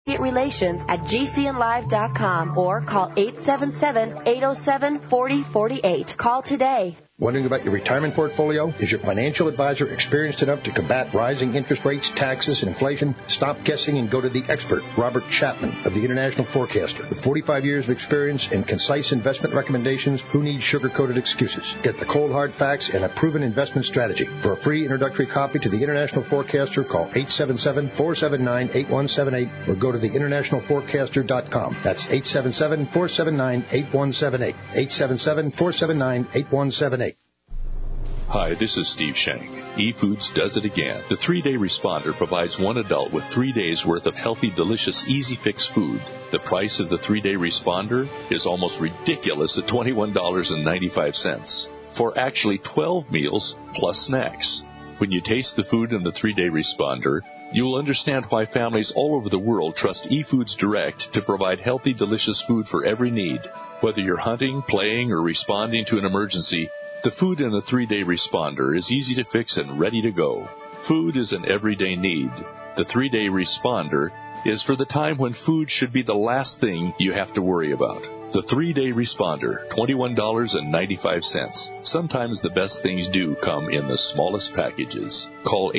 Relations at gcnlive.com or call 877-807-4048. Call today. Wondering about your retirement portfolio? Is your financial advisor experienced enough to combat rising interest rates, taxes, and inflation? Stop guessing and go to the expert, Robert Chapman of the International Forecaster. With 45 years of experience and concise investment recommendations, who needs sugar-coated excuses? Get the cold hard facts and a proven investment strategy. For a free introductory copy to the International Forecaster, call 877-479-8178 or go to theinternationalforecaster.com. That's 877-479-8178. 877-479-8178. Hi, this is Steve Shank. eFoods does it again. The 3-Day Responder provides one adult with 3 days worth of healthy, delicious, easy fix food. The price of the 3-Day Responder is almost ridiculous at $21.95 for actually 12 meals plus snacks. When you taste the food in the 3-Day Responder, you will understand why families all over the world trust eFoods Direct to provide healthy, delicious food for every need. Whether you're hunting, playing, or responding to an emergency, the food in the 3-Day Responder is easy to fix and ready to go. Food is an everyday need. The 3-Day Responder is for the time when food should be the last thing you have to worry about. The 3-Day Responder, $21.95. Sometimes the best things do come in the smallest packages. Call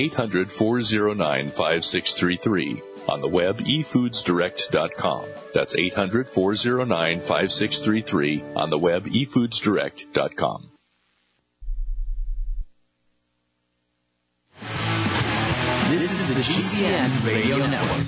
800-409-5633. On the web, efoodsdirect.com. That's 800-409-5633. On the web, efoodsdirect.com. This is the GCN Radio Network.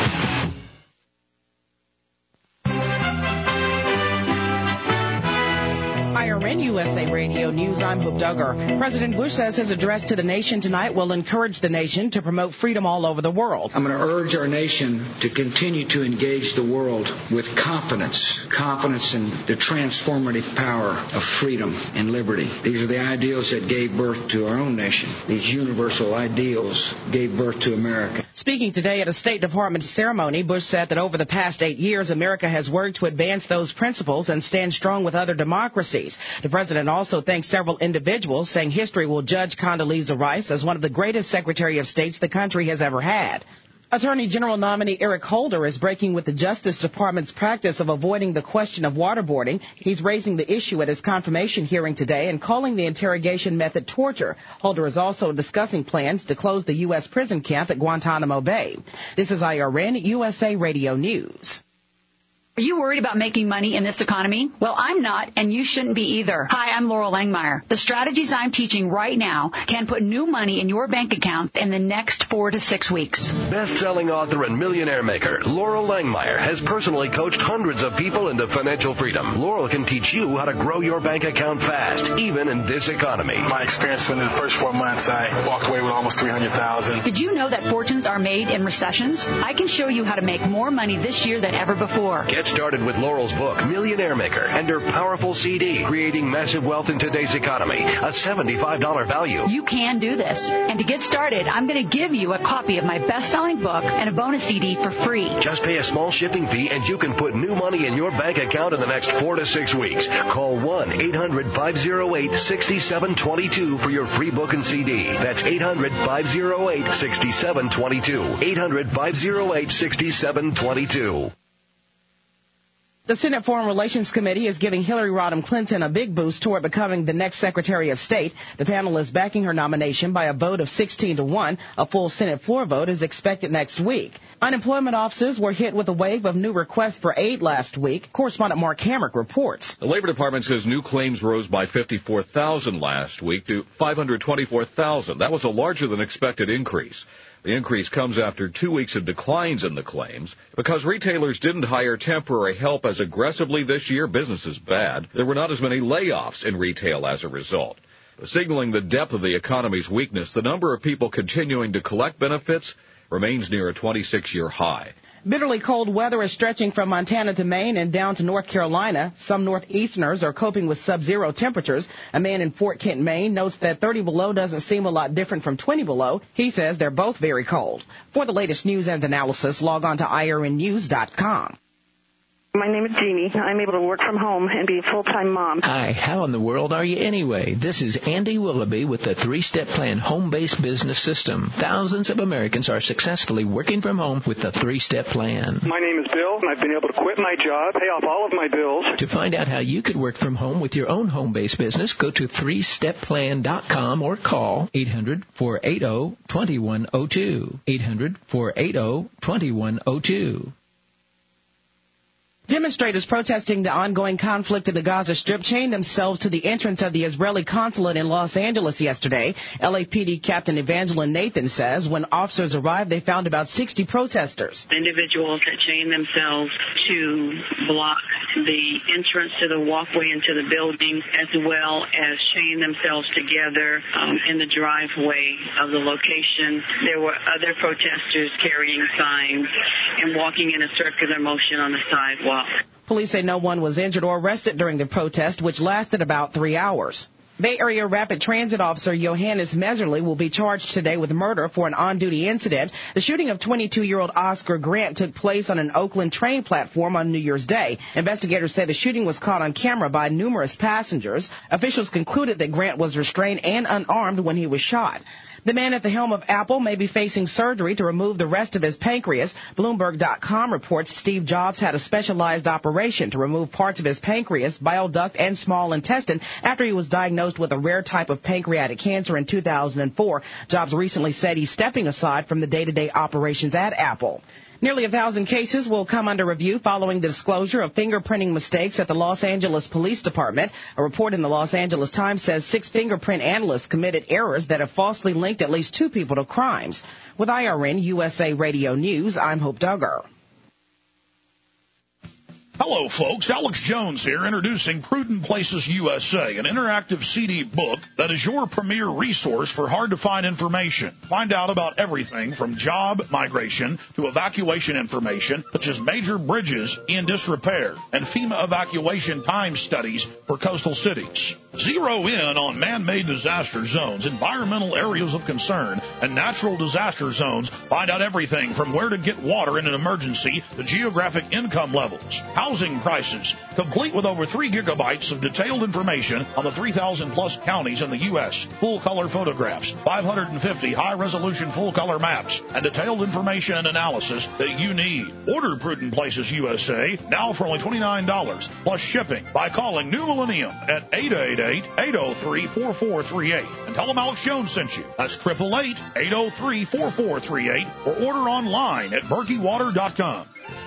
IRN USA Radio News, I'm Hoop Duggar. President Bush says his address to the nation tonight will encourage the nation to promote freedom all over the world. I'm going to urge our nation to continue to engage the world with confidence in the transformative power of freedom and liberty. These are the ideals that gave birth to our own nation. These universal ideals gave birth to America. Speaking today at a State Department ceremony, Bush said that over the past 8 years, America has worked to advance those principles and stand strong with other democracies. The president also thanked several individuals, saying history will judge Condoleezza Rice as one of the greatest Secretary of States the country has ever had. Attorney General nominee Eric Holder is breaking with the Justice Department's practice of avoiding the question of waterboarding. He's raising the issue at his confirmation hearing today and calling the interrogation method torture. Holder is also discussing plans to close the U.S. prison camp at Guantanamo Bay. This is IRN USA Radio News. Are you worried about making money in this economy? Well, I'm not, and you shouldn't be either. Hi, I'm Laurel Langmeyer. The strategies I'm teaching right now can put new money in your bank account in the next 4 to 6 weeks. Best-selling author and millionaire maker Laurel Langmeyer has personally coached hundreds of people into financial freedom. Laurel can teach you how to grow your bank account fast, even in this economy. My experience in the first 4 months, I walked away with almost $300,000. Did you know that fortunes are made in recessions? I can show you how to make more money this year than ever before. Get started with Laurel's book, Millionaire Maker, and her powerful CD, Creating Massive Wealth in Today's Economy, a $75 value. You can do this. And to get started, I'm going to give you a copy of my best-selling book and a bonus CD for free. Just pay a small shipping fee, and you can put new money in your bank account in the next 4 to 6 weeks. Call 1-800-508-6722 for your free book and CD. That's 800-508-6722. 800-508-6722. The Senate Foreign Relations Committee is giving Hillary Rodham Clinton a big boost toward becoming the next Secretary of State. The panel is backing her nomination by a vote of 16-1. A full Senate floor vote is expected next week. Unemployment offices were hit with a wave of new requests for aid last week. Correspondent Mark Hamrick reports. The Labor Department says new claims rose by 54,000 last week to 524,000. That was a larger than expected increase. The increase comes after 2 weeks of declines in the claims. Because retailers didn't hire temporary help as aggressively this year, business is bad. There were not as many layoffs in retail as a result. Signaling the depth of the economy's weakness, the number of people continuing to collect benefits remains near a 26-year high. Bitterly cold weather is stretching from Montana to Maine and down to North Carolina. Some northeasterners are coping with sub-zero temperatures. A man in Fort Kent, Maine, notes that 30 below doesn't seem a lot different from 20 below. He says they're both very cold. For the latest news and analysis, log on to IRNnews.com. My name is Jeannie. I'm able to work from home and be a full-time mom. Hi, how in the world are you anyway? This is Andy Willoughby with the 3-Step Plan Home-Based Business System. Thousands of Americans are successfully working from home with the 3-Step Plan. My name is Bill, and I've been able to quit my job, pay off all of my bills. To find out how you could work from home with your own home-based business, go to 3stepplan.com or call 800-480-2102. 800-480-2102. Demonstrators protesting the ongoing conflict in the Gaza Strip chained themselves to the entrance of the Israeli consulate in Los Angeles yesterday. LAPD Captain Evangeline Nathan says when officers arrived, they found about 60 protesters. Individuals had chained themselves to block the entrance to the walkway into the building, as well as chain themselves together in the driveway of the location. There were other protesters carrying signs and walking in a circular motion on the sidewalk. Police say no one was injured or arrested during the protest, which lasted about 3 hours. Bay Area Rapid Transit Officer Johannes Meserly will be charged today with murder for an on-duty incident. The shooting of 22-year-old Oscar Grant took place on an Oakland train platform on New Year's Day. Investigators say the shooting was caught on camera by numerous passengers. Officials concluded that Grant was restrained and unarmed when he was shot. The man at the helm of Apple may be facing surgery to remove the rest of his pancreas. Bloomberg.com reports Steve Jobs had a specialized operation to remove parts of his pancreas, bile duct, and small intestine after he was diagnosed with a rare type of pancreatic cancer in 2004. Jobs recently said he's stepping aside from the day-to-day operations at Apple. Nearly 1,000 cases will come under review following the disclosure of fingerprinting mistakes at the Los Angeles Police Department. A report in the Los Angeles Times says 6 fingerprint analysts committed errors that have falsely linked at least 2 people to crimes. With IRN USA Radio News, I'm Hope Duggar. Hello, folks. Alex Jones here, introducing Prudent Places USA, an interactive CD book that is your premier resource for hard-to-find information. Find out about everything from job migration to evacuation information, such as major bridges in disrepair and FEMA evacuation time studies for coastal cities. Zero in on man-made disaster zones, environmental areas of concern, and natural disaster zones. Find out everything from where to get water in an emergency to geographic income levels, housing prices, complete with over 3 gigabytes of detailed information on the 3,000-plus counties in the U.S., full-color photographs, 550 high-resolution full-color maps, and detailed information and analysis that you need. Order Prudent Places USA now for only $29 plus shipping by calling New Millennium at 888-803-4438 and tell them Alex Jones sent you. That's 888-803-4438 or order online at berkeywater.com.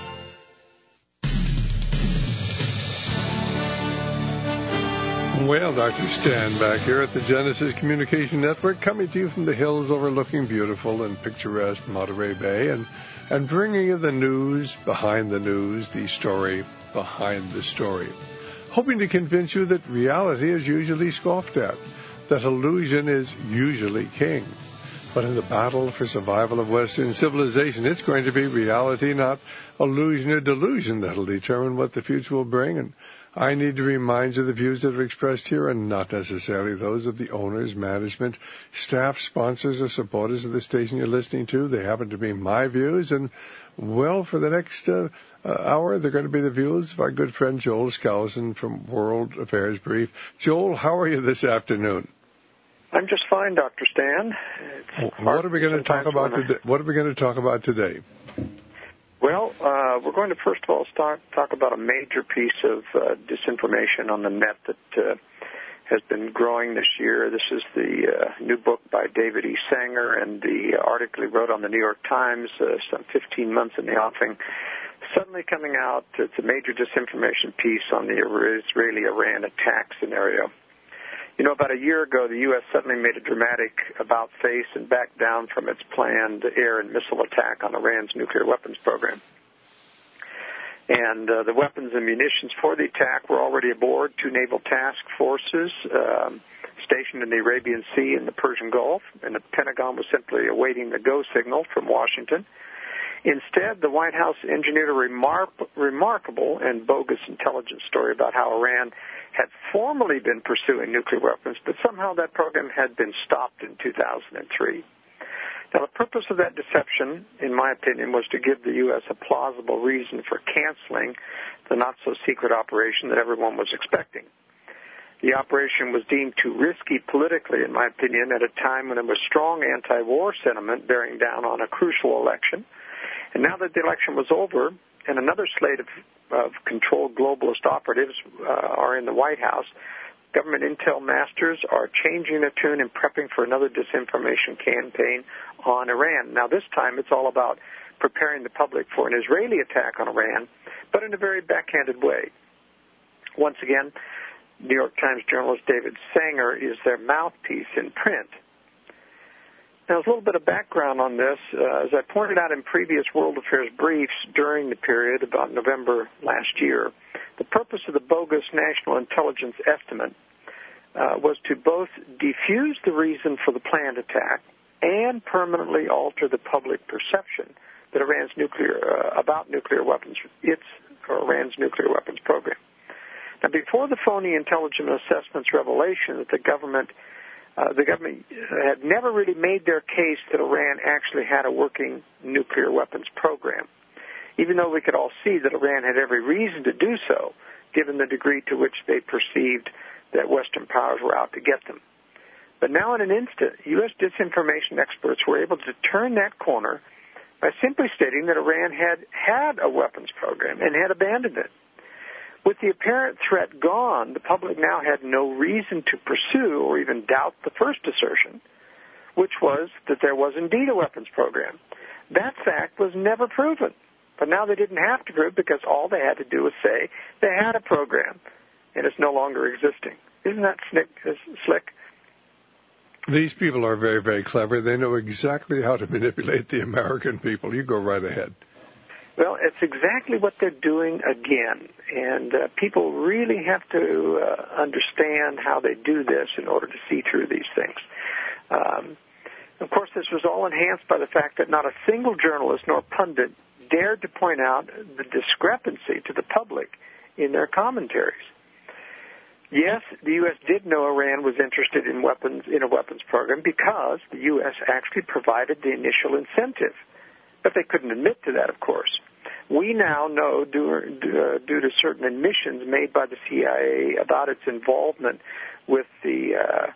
Well, Dr. Stan back here at the Genesis Communication Network, coming to you from the hills overlooking beautiful and picturesque Monterey Bay, and bringing you the news behind the news, the story behind the story. Hoping to convince you that reality is usually scoffed at, that illusion is usually king. But in the battle for survival of Western civilization, it's going to be reality, not illusion or delusion, that'll determine what the future will bring. And I need to remind you the views that are expressed here are not necessarily those of the owners, management, staff, sponsors, or supporters of the station you're listening to. They happen to be my views, and, well, for the next hour, they're going to be the views of our good friend Joel Skousen from World Affairs Brief. Joel, how are you this afternoon? I'm just fine, Dr. Stan. What are we going to talk about today? What are we going to talk about today? Well, we're going to first of all talk about a major piece of disinformation on the net that has been growing this year. This is the new book by David E. Sanger and the article he wrote on the New York Times, some 15 months in the offing. Suddenly coming out, it's a major disinformation piece on the Israeli-Iran attack scenario. You know, about a year ago, the U.S. suddenly made a dramatic about-face and backed down from its planned air and missile attack on Iran's nuclear weapons program. And the weapons and munitions for the attack were already aboard 2 naval task forces stationed in the Arabian Sea and the Persian Gulf, and the Pentagon was simply awaiting the go signal from Washington. Instead, the White House engineered a remarkable and bogus intelligence story about how Iran had formerly been pursuing nuclear weapons, but somehow that program had been stopped in 2003. Now, the purpose of that deception, in my opinion, was to give the U.S. a plausible reason for canceling the not-so-secret operation that everyone was expecting. The operation was deemed too risky politically, in my opinion, at a time when there was strong anti-war sentiment bearing down on a crucial election. And now that the election was over and another slate of controlled globalist operatives are in the White House, government intel masters are changing their tune and prepping for another disinformation campaign on Iran. Now, this time it's all about preparing the public for an Israeli attack on Iran, but in a very backhanded way. Once again, New York Times journalist David Sanger is their mouthpiece in print. Now, there's a little bit of background on this. As I pointed out in previous World Affairs briefs during the period, about November last year, the purpose of the bogus National Intelligence Estimate was to both defuse the reason for the planned attack and permanently alter the public perception that Iran's about nuclear weapons, Iran's nuclear weapons program. Now, before the phony intelligence assessment's revelation that the government had never really made their case that Iran actually had a working nuclear weapons program, even though we could all see that Iran had every reason to do so, given the degree to which they perceived that Western powers were out to get them. But now in an instant, U.S. disinformation experts were able to turn that corner by simply stating that Iran had a weapons program and had abandoned it. With the apparent threat gone, the public now had no reason to pursue or even doubt the first assertion, which was that there was indeed a weapons program. That fact was never proven, but now they didn't have to prove because all they had to do was say they had a program, and it's no longer existing. Isn't that slick? These people are very, very clever. They know exactly how to manipulate the American people. You go right ahead. Well, it's exactly what they're doing again, and people really have to understand how they do this in order to see through these things. Of course, this was all enhanced by the fact that not a single journalist nor pundit dared to point out the discrepancy to the public in their commentaries. Yes, the U.S. did know Iran was interested in a weapons program because the U.S. actually provided the initial incentive. But they couldn't admit to that, of course. We now know, due to certain admissions made by the CIA about its involvement with the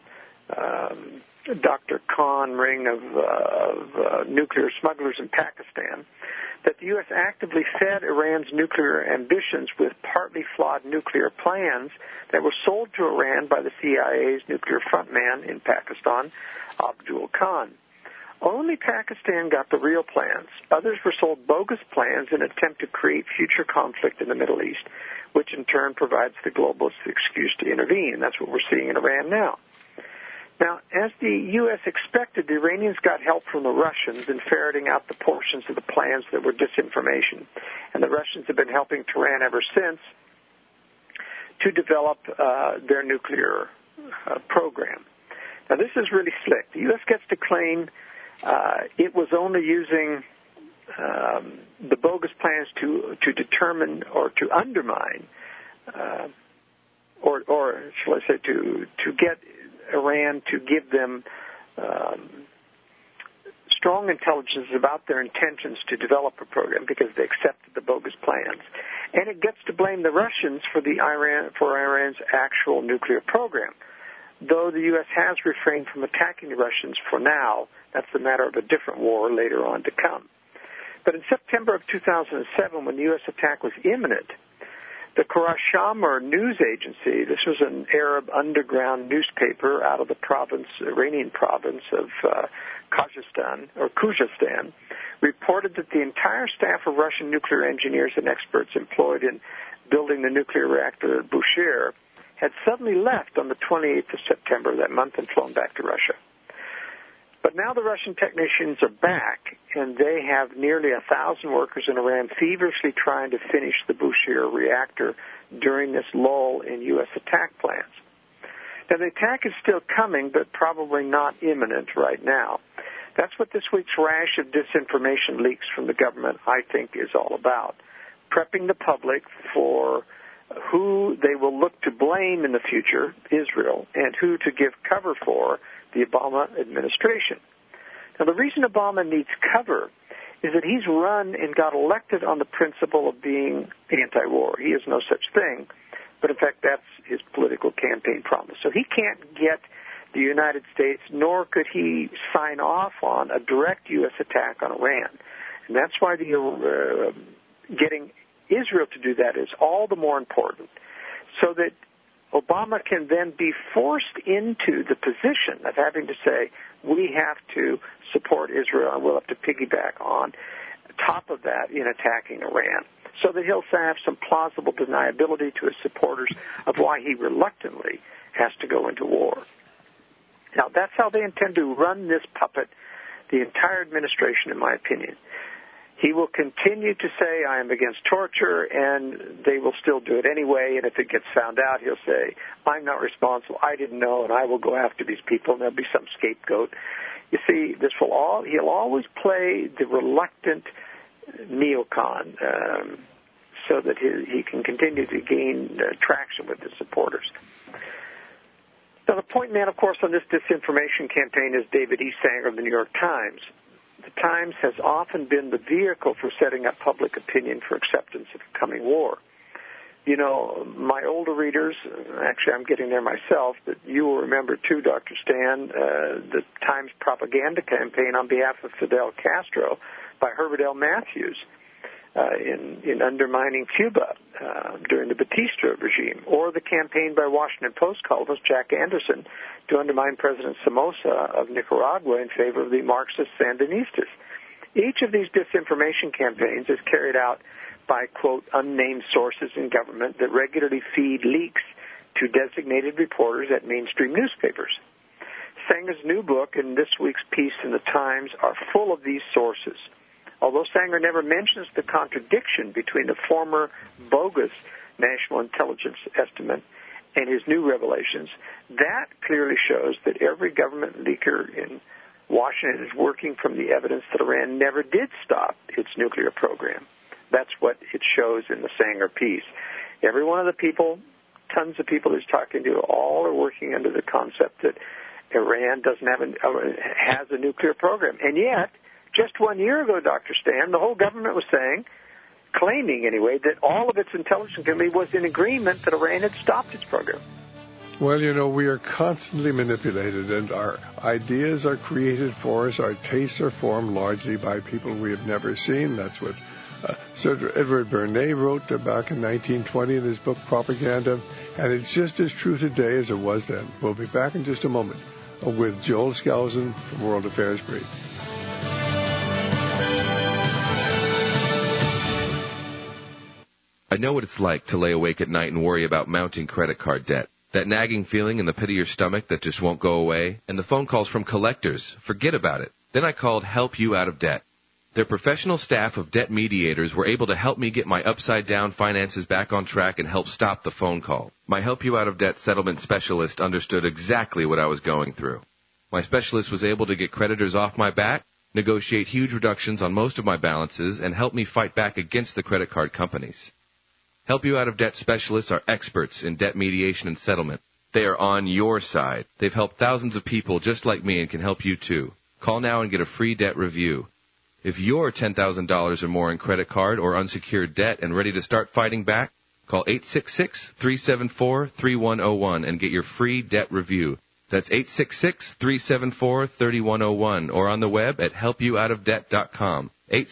Dr. Khan ring of nuclear smugglers in Pakistan, that the U.S. actively fed Iran's nuclear ambitions with partly flawed nuclear plans that were sold to Iran by the CIA's nuclear frontman in Pakistan, Abdul Khan. Only Pakistan got the real plans. Others were sold bogus plans in an attempt to create future conflict in the Middle East, which in turn provides the globalists the excuse to intervene. That's what we're seeing in Iran now. Now, as the U.S. expected, the Iranians got help from the Russians in ferreting out the portions of the plans that were disinformation. And the Russians have been helping Tehran ever since to develop their nuclear program. Now, this is really slick. The U.S. gets to claim it was only using the bogus plans to determine or to undermine, or shall I say, to get Iran to give them strong intelligence about their intentions to develop a program because they accepted the bogus plans. And it gets to blame the Russians for Iran's actual nuclear program. Though the U.S. has refrained from attacking the Russians for now, that's a matter of a different war later on to come. But in September of 2007, when the U.S. attack was imminent, the Khorashammer news agency, this was an Arab underground newspaper out of the Iranian province of Khuzestan, reported that the entire staff of Russian nuclear engineers and experts employed in building the nuclear reactor at Bushehr had suddenly left on the 28th of September of that month and flown back to Russia. But now the Russian technicians are back, and they have nearly 1,000 workers in Iran feverishly trying to finish the Bushehr reactor during this lull in U.S. attack plans. Now, the attack is still coming, but probably not imminent right now. That's what this week's rash of disinformation leaks from the government, I think, is all about. Prepping the public for who they will look to blame in the future, Israel, and who to give cover for, the Obama administration. Now, the reason Obama needs cover is that he's run and got elected on the principle of being anti-war. He is no such thing, but in fact that's his political campaign promise. So he can't get the United States, nor could he sign off on a direct U.S. attack on Iran. And that's why getting Israel to do that is all the more important, so that Obama can then be forced into the position of having to say, we have to support Israel and we'll have to piggyback on top of that in attacking Iran, so that he'll have some plausible deniability to his supporters of why he reluctantly has to go into war. Now, that's how they intend to run this puppet, the entire administration, in my opinion. He will continue to say, I am against torture, and they will still do it anyway, and if it gets found out, he'll say, I'm not responsible, I didn't know, and I will go after these people, and there'll be some scapegoat. You see, he'll always play the reluctant neocon so that he can continue to gain traction with his supporters. Now, the point man, of course, on this disinformation campaign is David E. Sanger of the New York Times. The Times has often been the vehicle for setting up public opinion for acceptance of the coming war. You know, my older readers, actually I'm getting there myself, but you will remember too, Dr. Stan, the Times propaganda campaign on behalf of Fidel Castro by Herbert L. Matthews in undermining Cuba during the Batista regime, or the campaign by Washington Post columnist Jack Anderson to undermine President Somoza of Nicaragua in favor of the Marxist Sandinistas. Each of these disinformation campaigns is carried out by, quote, unnamed sources in government that regularly feed leaks to designated reporters at mainstream newspapers. Sanger's new book and this week's piece in the Times are full of these sources. Although Sanger never mentions the contradiction between the former bogus national intelligence estimate and his new revelations, that clearly shows that every government leaker in Washington is working from the evidence that Iran never did stop its nuclear program. That's what it shows in the Sanger piece. Every one of the people, tons of people he's talking to, all are working under the concept that Iran has a nuclear program. And yet, just 1 year ago, Dr. Stan, the whole government was claiming anyway, that all of its intelligence committee was in agreement that Iran had stopped its program. Well, you know, we are constantly manipulated, and our ideas are created for us. Our tastes are formed largely by people we have never seen. That's what Sir Edward Bernays wrote back in 1920 in his book Propaganda, and it's just as true today as it was then. We'll be back in just a moment with Joel Skousen from World Affairs Brief. I know what it's like to lay awake at night and worry about mounting credit card debt. That nagging feeling in the pit of your stomach that just won't go away, and the phone calls from collectors. Forget about it. Then I called Help You Out of Debt. Their professional staff of debt mediators were able to help me get my upside-down finances back on track and help stop the phone call. My Help You Out of Debt settlement specialist understood exactly what I was going through. My specialist was able to get creditors off my back, negotiate huge reductions on most of my balances, and help me fight back against the credit card companies. Help You Out of Debt specialists are experts in debt mediation and settlement. They are on your side. They've helped thousands of people just like me and can help you too. Call now and get a free debt review. If you're $10,000 or more in credit card or unsecured debt and ready to start fighting back, call 866-374-3101 and get your free debt review. That's 866-374-3101 or on the web at helpyououtofdebt.com.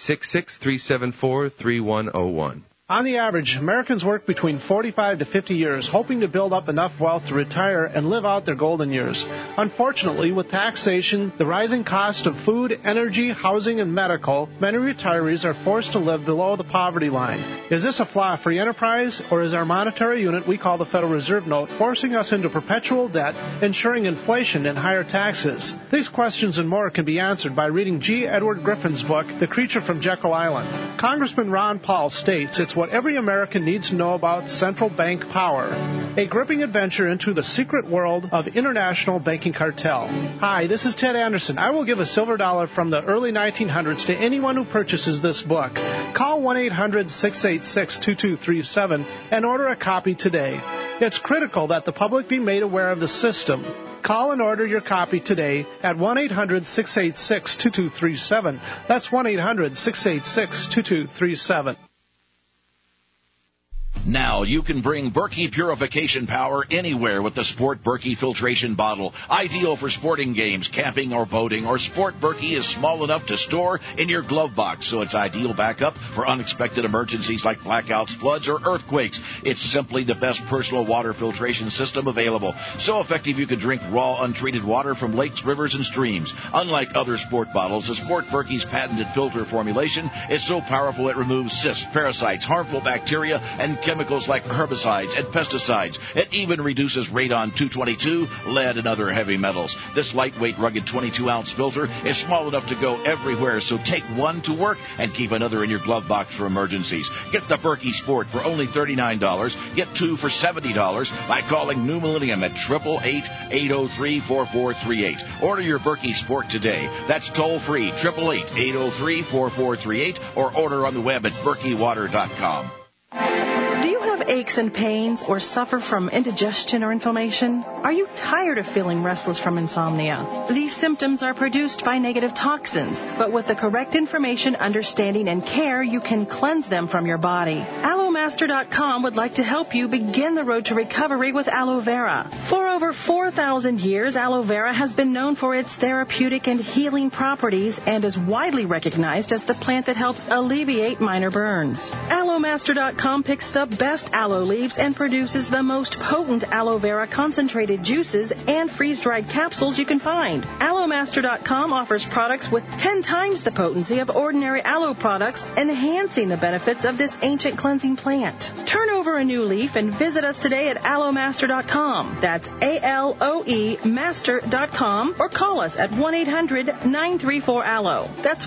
866-374-3101. On the average, Americans work between 45 to 50 years, hoping to build up enough wealth to retire and live out their golden years. Unfortunately, with taxation, the rising cost of food, energy, housing, and medical, many retirees are forced to live below the poverty line. Is this a flaw free enterprise, or is our monetary unit we call the Federal Reserve Note forcing us into perpetual debt, ensuring inflation and higher taxes? These questions and more can be answered by reading G. Edward Griffin's book, The Creature from Jekyll Island. Congressman Ron Paul states it's what every American needs to know about central bank power. A gripping adventure into the secret world of international banking cartel. Hi, this is Ted Anderson. I will give a silver dollar from the early 1900s to anyone who purchases this book. Call 1-800-686-2237 and order a copy today. It's critical that the public be made aware of the system. Call and order your copy today at 1-800-686-2237. That's 1-800-686-2237. Now you can bring Berkey purification power anywhere with the Sport Berkey filtration bottle. Ideal for sporting games, camping, or boating. Or Sport Berkey is small enough to store in your glove box, so it's ideal backup for unexpected emergencies like blackouts, floods, or earthquakes. It's simply the best personal water filtration system available. So effective you can drink raw, untreated water from lakes, rivers, and streams. Unlike other sport bottles, the Sport Berkey's patented filter formulation is so powerful it removes cysts, parasites, harmful bacteria, and chemicals like herbicides and pesticides. It even reduces radon-222, lead, and other heavy metals. This lightweight, rugged 22-ounce filter is small enough to go everywhere, so take one to work and keep another in your glove box for emergencies. Get the Berkey Sport for only $39. Get two for $70 by calling New Millennium at 888-803-4438. Order your Berkey Sport today. That's toll-free, 888-803-4438, or order on the web at berkeywater.com. Do you have aches and pains or suffer from indigestion or inflammation? Are you tired of feeling restless from insomnia? These symptoms are produced by negative toxins, but with the correct information, understanding, and care, you can cleanse them from your body. AlloMaster.com would like to help you begin the road to recovery with aloe vera. For over 4,000 years, aloe vera has been known for its therapeutic and healing properties and is widely recognized as the plant that helps alleviate minor burns. AlloMaster.com picks the best aloe leaves and produces the most potent aloe vera concentrated juices and freeze-dried capsules you can find. AlloMaster.com offers products with 10 times the potency of ordinary aloe products, enhancing the benefits of this ancient cleansing plant. Turn over a new leaf and visit us today at AlloMaster.com. That's ALOE Master.com, or call us at 1-800-934-ALLO. That's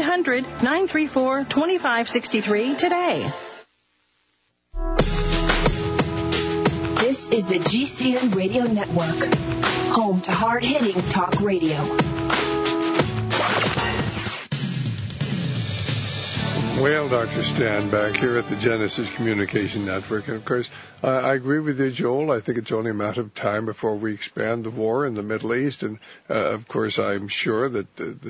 1-800-934-2563 today. This is the GCN Radio Network, home to hard-hitting talk radio. Well, Dr. Stan back here at the Genesis Communication Network. And, of course, I agree with you, Joel. I think it's only a matter of time before we expand the war in the Middle East. And, of course, I'm sure that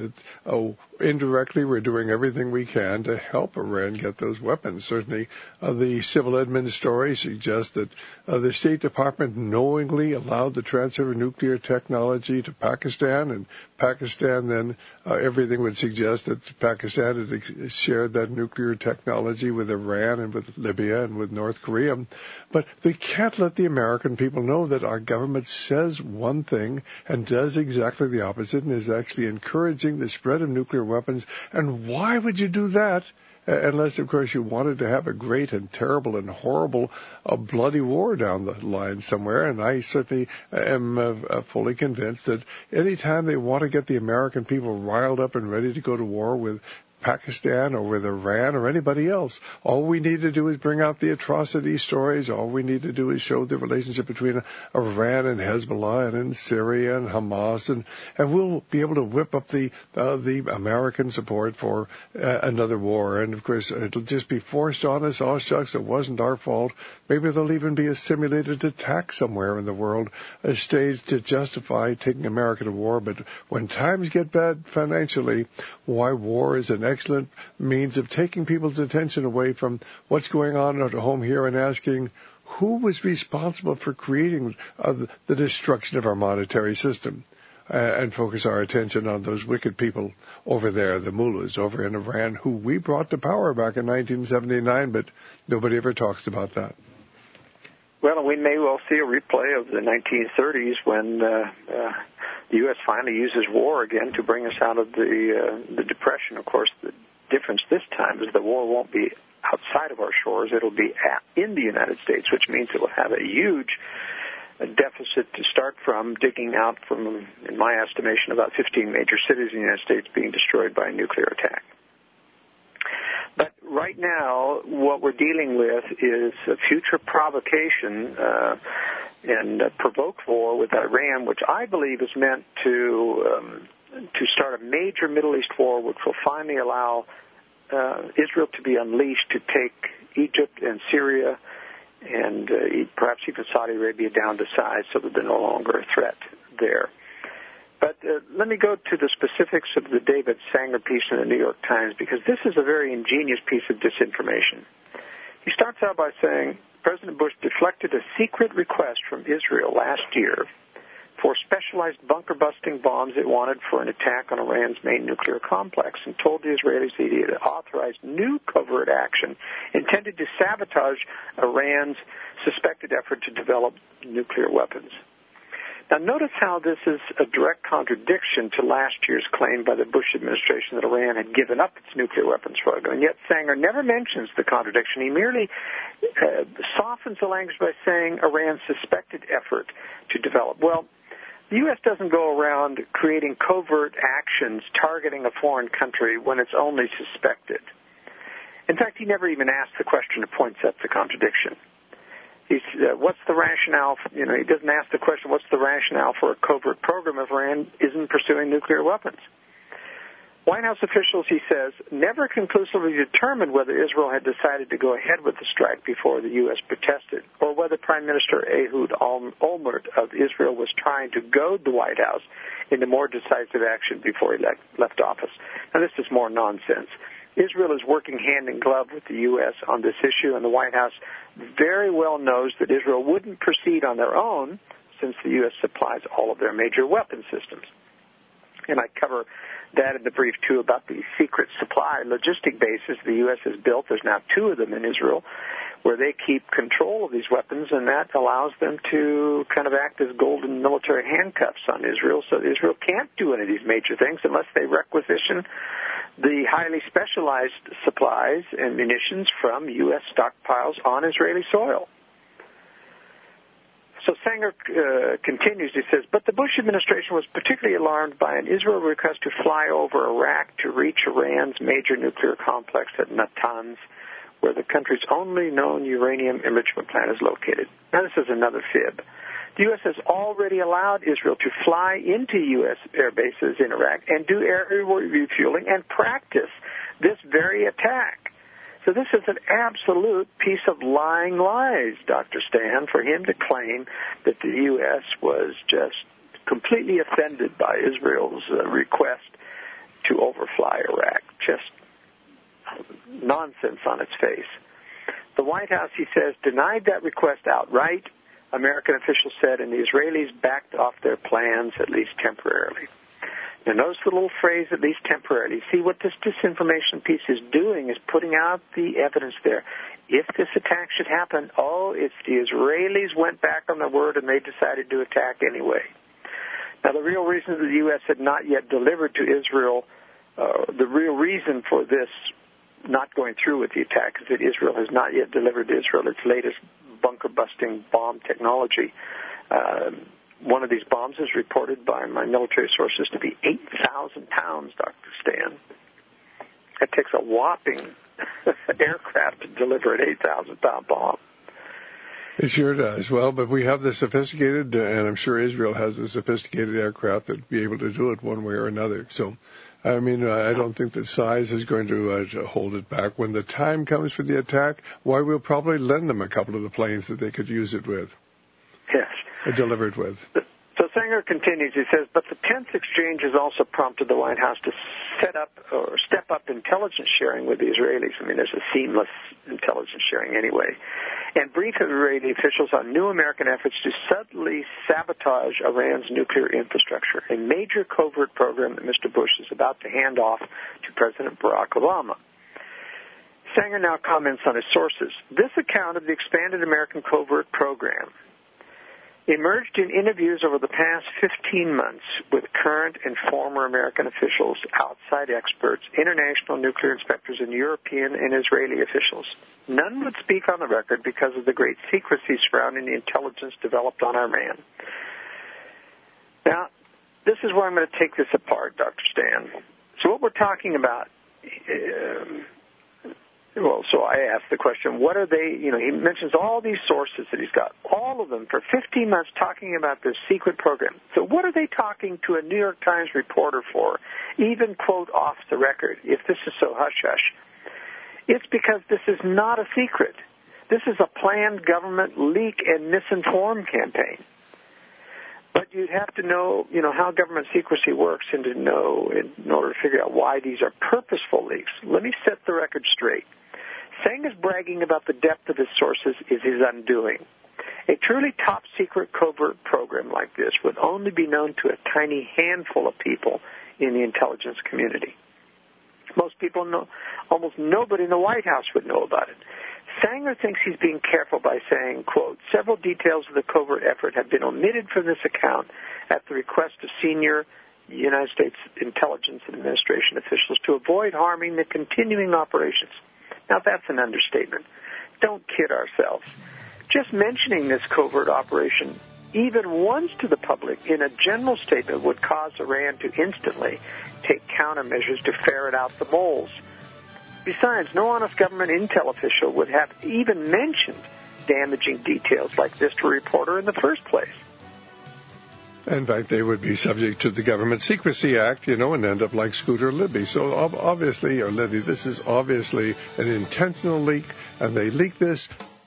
indirectly we're doing everything we can to help Iran get those weapons. Certainly, the Civil Admin story suggests that the State Department knowingly allowed the transfer of nuclear technology to Pakistan, and Pakistan then, everything would suggest that Pakistan had shared that nuclear technology with Iran and with Libya and with North Korea. But they can't let the American people know that our government says one thing and does exactly the opposite and is actually encouraging the spread of nuclear weapons. And why would you do that? Unless, of course, you wanted to have a great and terrible and horrible bloody war down the line somewhere. And I certainly am fully convinced that any time they want to get the American people riled up and ready to go to war with Pakistan or with Iran or anybody else, all we need to do is bring out the atrocity stories. All we need to do is show the relationship between Iran and Hezbollah and in Syria and Hamas, and we'll be able to whip up the American support for another war. And of course, it'll just be forced on us. Oh shucks, it wasn't our fault. Maybe there'll even be a simulated attack somewhere in the world, staged to justify taking America to war. But when times get bad financially, why war is an excellent means of taking people's attention away from what's going on at home here and asking who was responsible for creating the destruction of our monetary system, and focus our attention on those wicked people over there, the mullahs over in Iran, who we brought to power back in 1979, but nobody ever talks about that. Well, we may well see a replay of the 1930s when the U.S. finally uses war again to bring us out of the Depression. Of course, the difference this time is the war won't be outside of our shores. It'll be in the United States, which means it will have a huge deficit to start from, digging out from, in my estimation, about 15 major cities in the United States being destroyed by a nuclear attack. But right now, what we're dealing with is a future provocation and provoked war with Iran, which I believe is meant to start a major Middle East war, which will finally allow Israel to be unleashed to take Egypt and Syria and perhaps even Saudi Arabia down to size so that they're no longer a threat. there. But let me go to the specifics of the David Sanger piece in the New York Times, because this is a very ingenious piece of disinformation. He starts out by saying President Bush deflected a secret request from Israel last year for specialized bunker-busting bombs it wanted for an attack on Iran's main nuclear complex, and told the Israelis that he had authorized new covert action intended to sabotage Iran's suspected effort to develop nuclear weapons. Now, notice how this is a direct contradiction to last year's claim by the Bush administration that Iran had given up its nuclear weapons program, and yet Sanger never mentions the contradiction. He merely softens the language by saying Iran's suspected effort to develop. Well, the U.S. doesn't go around creating covert actions targeting a foreign country when it's only suspected. In fact, he never even asked the question that points up the contradiction. What's the rationale? He doesn't ask the question, what's the rationale for a covert program if Iran isn't pursuing nuclear weapons? White House officials, he says, never conclusively determined whether Israel had decided to go ahead with the strike before the U.S. protested, or whether Prime Minister Ehud Olmert of Israel was trying to goad the White House into more decisive action before he left office. Now, this is more nonsense. Israel is working hand in glove with the U.S. on this issue, and the White House very well knows that Israel wouldn't proceed on their own since the U.S. supplies all of their major weapon systems. And I cover that in the brief, too, about the secret supply logistic bases the U.S. has built. There's now 2 of them in Israel where they keep control of these weapons, and that allows them to kind of act as golden military handcuffs on Israel, so Israel can't do any of these major things unless they requisition the highly specialized supplies and munitions from U.S. stockpiles on Israeli soil. So Sanger continues, he says, but the Bush administration was particularly alarmed by an Israel request to fly over Iraq to reach Iran's major nuclear complex at Natanz, where the country's only known uranium enrichment plant is located. Now, this is another fib. The U.S. has already allowed Israel to fly into U.S. air bases in Iraq and do air refueling and practice this very attack. So this is an absolute piece of lying lies, Dr. Stan, for him to claim that the U.S. was just completely offended by Israel's request to overfly Iraq. Just nonsense on its face. The White House, he says, denied that request outright, American officials said, and the Israelis backed off their plans, at least temporarily. Now, notice the little phrase, at least temporarily. See, what this disinformation piece is doing is putting out the evidence there. If this attack should happen, it's the Israelis went back on their word and they decided to attack anyway. Now, the real reason that the U.S. had not yet delivered to Israel, the real reason for this not going through with the attack is that Israel has not yet delivered to Israel its latest bunker-busting bomb technology. One of these bombs is reported by my military sources to be 8,000 pounds, Dr. Stan. It takes a whopping aircraft to deliver an 8,000-pound bomb. It sure does. Well, but we have the sophisticated, and I'm sure Israel has the sophisticated aircraft that would be able to do it one way or another. So, I mean, I don't think that size is going to hold it back. When the time comes for the attack, why, we'll probably lend them a couple of the planes that they could use it with. Yes. Or deliver it with. So Sanger continues, he says, but the 10th exchange has also prompted the White House to step up intelligence sharing with the Israelis. I mean, there's a seamless intelligence sharing anyway. And brief Israeli officials on new American efforts to subtly sabotage Iran's nuclear infrastructure, a major covert program that Mr. Bush is about to hand off to President Barack Obama. Sanger now comments on his sources. This account of the expanded American covert program emerged in interviews over the past 15 months with current and former American officials, outside experts, international nuclear inspectors, and European and Israeli officials. None would speak on the record because of the great secrecy surrounding the intelligence developed on Iran. Now, this is where I'm going to take this apart, Dr. Stan. So what we're talking about, so I asked the question, what are they, he mentions all these sources that he's got, all of them for 15 months talking about this secret program. So what are they talking to a New York Times reporter for, even, quote, off the record, if this is so hush-hush? It's because this is not a secret. This is a planned government leak and misinform campaign. But you'd have to know, how government secrecy works and to know in order to figure out why these are purposeful leaks. Let me set the record straight. Sanger's bragging about the depth of his sources is his undoing. A truly top-secret covert program like this would only be known to a tiny handful of people in the intelligence community. Most people know, almost nobody in the White House would know about it. Sanger thinks he's being careful by saying, quote, several details of the covert effort have been omitted from this account at the request of senior United States Intelligence Administration officials to avoid harming the continuing operations. Now, that's an understatement. Don't kid ourselves. Just mentioning this covert operation, even once to the public, in a general statement would cause Iran to instantly take countermeasures to ferret out the moles. Besides, no honest government intel official would have even mentioned damaging details like this to a reporter in the first place. In fact, they would be subject to the Government Secrecy Act, and end up like Scooter Libby. So obviously, or Libby, this is obviously an intentional leak, and they leak this.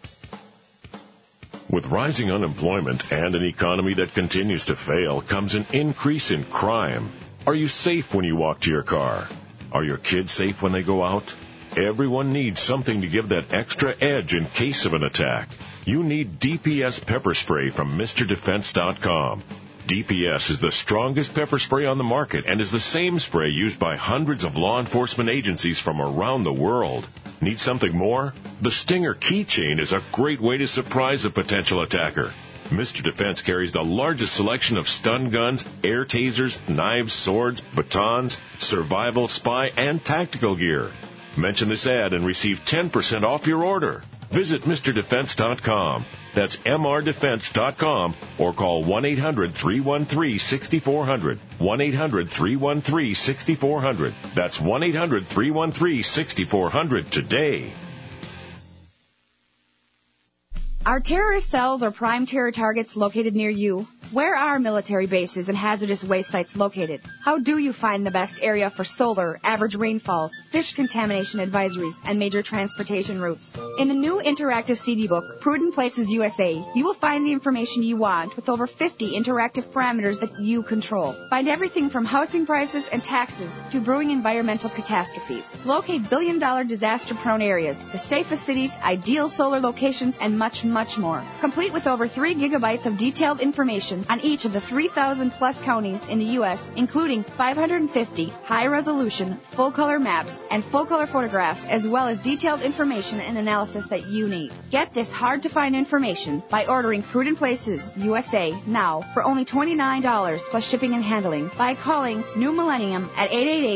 With rising unemployment and an economy that continues to fail comes an increase in crime. Are you safe when you walk to your car? Are your kids safe when they go out? Everyone needs something to give that extra edge in case of an attack. You need DPS pepper spray from MrDefense.com. DPS is the strongest pepper spray on the market and is the same spray used by hundreds of law enforcement agencies from around the world. Need something more? The Stinger keychain is a great way to surprise a potential attacker. Mr. Defense carries the largest selection of stun guns, air tasers, knives, swords, batons, survival, spy, and tactical gear. Mention this ad and receive 10% off your order. Visit MrDefense.com. That's MRDefense.com or call 1-800-313-6400. 1-800-313-6400. That's 1-800-313-6400 today. Are terrorist cells or prime terror targets located near you? Where are military bases and hazardous waste sites located? How do you find the best area for solar, average rainfalls, fish contamination advisories, and major transportation routes? In the new interactive CD book, Prudent Places USA, you will find the information you want with over 50 interactive parameters that you control. Find everything from housing prices and taxes to brewing environmental catastrophes. Locate billion-dollar disaster-prone areas, the safest cities, ideal solar locations, and much more. Complete with over 3 gigabytes of detailed information on each of the 3,000-plus counties in the U.S., including 550 high-resolution, full-color maps and full-color photographs, as well as detailed information and analysis that you need. Get this hard-to-find information by ordering Prudent Places USA now for only $29 plus shipping and handling by calling New Millennium at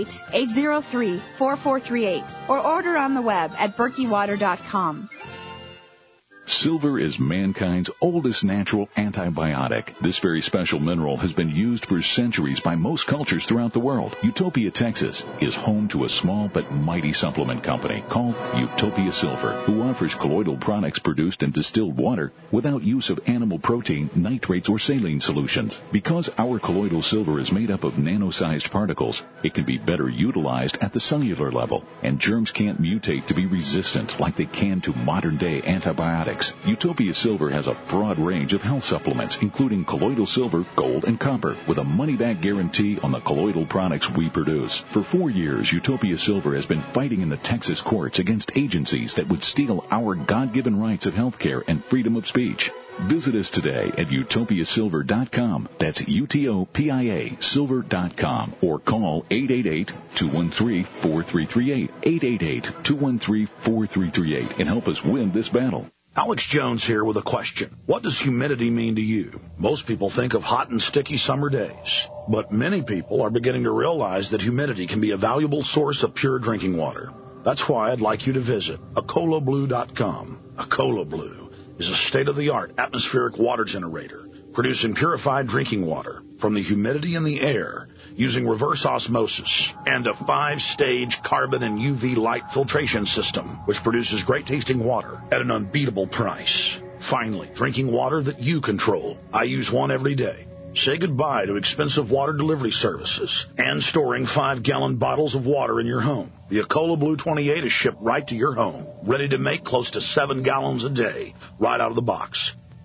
888-803-4438 or order on the web at berkeywater.com. Silver is mankind's oldest natural antibiotic. This very special mineral has been used for centuries by most cultures throughout the world. Utopia, Texas is home to a small but mighty supplement company called Utopia Silver, who offers colloidal products produced in distilled water without use of animal protein, nitrates, or saline solutions. Because our colloidal silver is made up of nano-sized particles, it can be better utilized at the cellular level, and germs can't mutate to be resistant like they can to modern-day antibiotics. Utopia Silver has a broad range of health supplements, including colloidal silver, gold, and copper, with a money-back guarantee on the colloidal products we produce. For 4 years, Utopia Silver has been fighting in the Texas courts against agencies that would steal our God-given rights of health care and freedom of speech. Visit us today at utopiasilver.com. That's UTOPIA silver.com, or call 888-213-4338, 888-213-4338, and help us win this battle. Alex Jones here with a question. What does humidity mean to you? Most people think of hot and sticky summer days, but many people are beginning to realize that humidity can be a valuable source of pure drinking water. That's why I'd like you to visit AcolaBlue.com. Acola Blue is a state-of-the-art atmospheric water generator producing purified drinking water from the humidity in the air using reverse osmosis and a 5-stage carbon and UV light filtration system, which produces great-tasting water at an unbeatable price. Finally, drinking water that you control. I use one every day. Say goodbye to expensive water delivery services and storing 5-gallon bottles of water in your home. The Acola Blue 28 is shipped right to your home, ready to make close to 7 gallons a day right out of the box.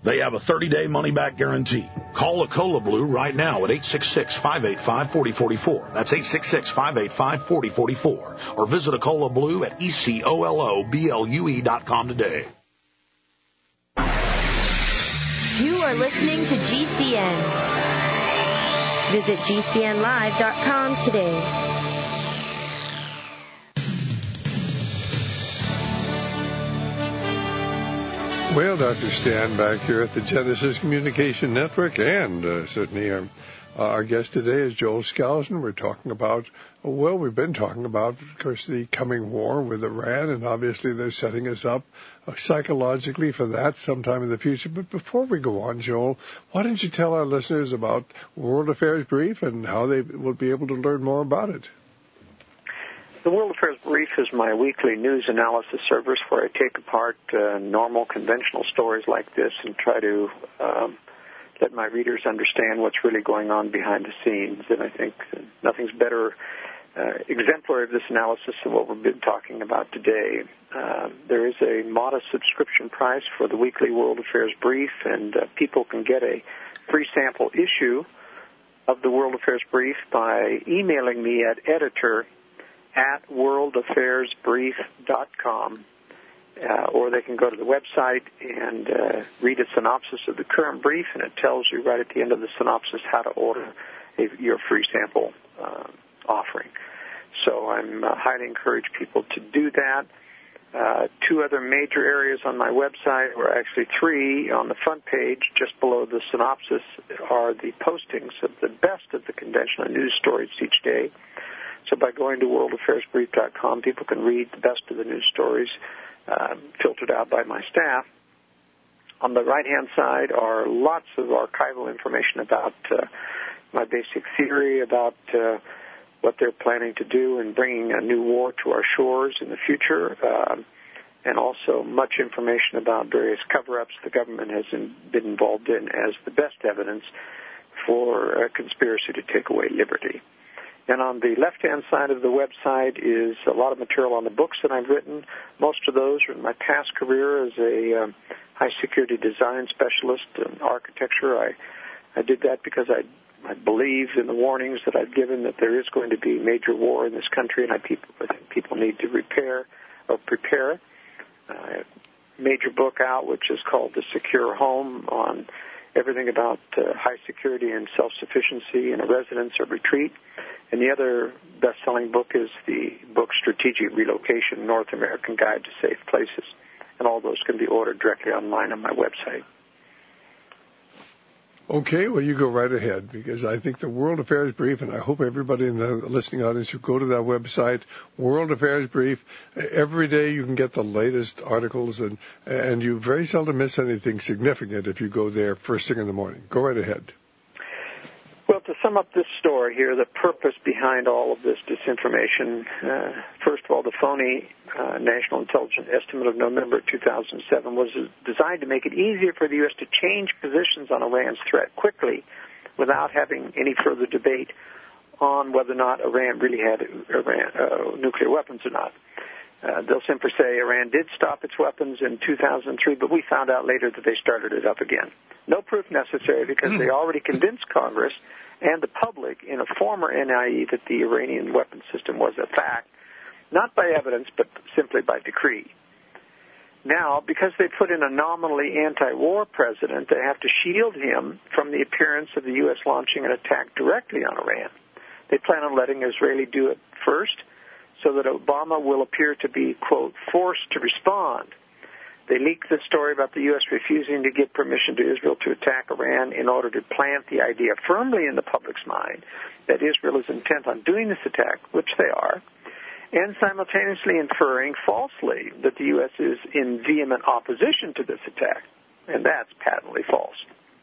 They have a 30-day money-back guarantee. Call Ecola Blue right now at 866-585-4044. That's 866-585-4044. Or visit Ecola Blue at ECOLOBLUE.com today. You are listening to GCN. Visit GCNlive.com today. Well, Dr. Stan back here at the Genesis Communication Network, and certainly our guest today is Joel Skousen. We're talking about, we've been talking about, of course, the coming war with Iran, and obviously they're setting us up psychologically for that sometime in the future. But before we go on, Joel, why don't you tell our listeners about World Affairs Brief and how they will be able to learn more about it? The World Affairs Brief is my weekly news analysis service where I take apart normal, conventional stories like this and try to let my readers understand what's really going on behind the scenes. And I think nothing's better exemplary of this analysis than what we've been talking about today. There is a modest subscription price for the weekly World Affairs Brief, and people can get a free sample issue of the World Affairs Brief by emailing me at editor@worldaffairsbrief.com, or they can go to the website and read a synopsis of the current brief, and it tells you right at the end of the synopsis how to order your free sample offering. So I'm highly encourage people to do that. Two other major areas on my website, or actually three, on the front page, just below the synopsis, are the postings of the best of the conventional news stories each day. So by going to worldaffairsbrief.com, people can read the best of the news stories filtered out by my staff. On the right-hand side are lots of archival information about my basic theory about what they're planning to do in bringing a new war to our shores in the future, and also much information about various cover-ups the government has been involved in as the best evidence for a conspiracy to take away liberty. And on the left-hand side of the website is a lot of material on the books that I've written. Most of those are in my past career as a high-security design specialist in architecture. I did that because I believe in the warnings that I've given that there is going to be major war in this country, and I think people need to prepare. A major book out, which is called The Secure Home, on everything about high security and self-sufficiency in a residence or retreat. And the other best-selling book is the book Strategic Relocation, North American Guide to Safe Places. And all those can be ordered directly online on my website. Okay, well, you go right ahead, because I think the World Affairs Brief, and I hope everybody in the listening audience will go to that website, World Affairs Brief. Every day you can get the latest articles, and you very seldom miss anything significant if you go there first thing in the morning. Go right ahead. Well, to sum up this story here, the purpose behind all of this disinformation, first of all, the phony National Intelligence Estimate of November 2007 was designed to make it easier for the U.S. to change positions on Iran's threat quickly without having any further debate on whether or not Iran really had nuclear weapons or not. They'll simply say Iran did stop its weapons in 2003, but we found out later that they started it up again. No proof necessary, because they already convinced Congress and the public in a former NIE that the Iranian weapons system was a fact, not by evidence, but simply by decree. Now, because they put in a nominally anti-war president, they have to shield him from the appearance of the U.S. launching an attack directly on Iran. They plan on letting Israel do it first, so that Obama will appear to be, quote, forced to respond. They leaked the story about the U.S. refusing to give permission to Israel to attack Iran in order to plant the idea firmly in the public's mind that Israel is intent on doing this attack, which they are, and simultaneously inferring falsely that the U.S. is in vehement opposition to this attack, and that's patently false.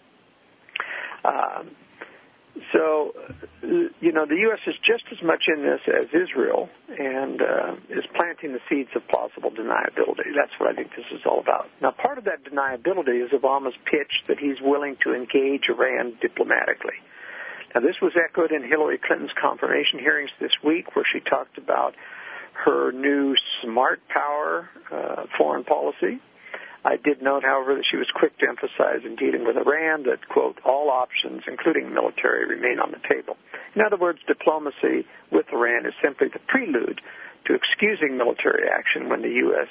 So, the U.S. is just as much in this as Israel, and is planting the seeds of plausible deniability. That's what I think this is all about. Now, part of that deniability is Obama's pitch that he's willing to engage Iran diplomatically. Now, this was echoed in Hillary Clinton's confirmation hearings this week, where she talked about her new smart power foreign policy. I did note, however, that she was quick to emphasize in dealing with Iran that, quote, all options, including military, remain on the table. In other words, diplomacy with Iran is simply the prelude to excusing military action when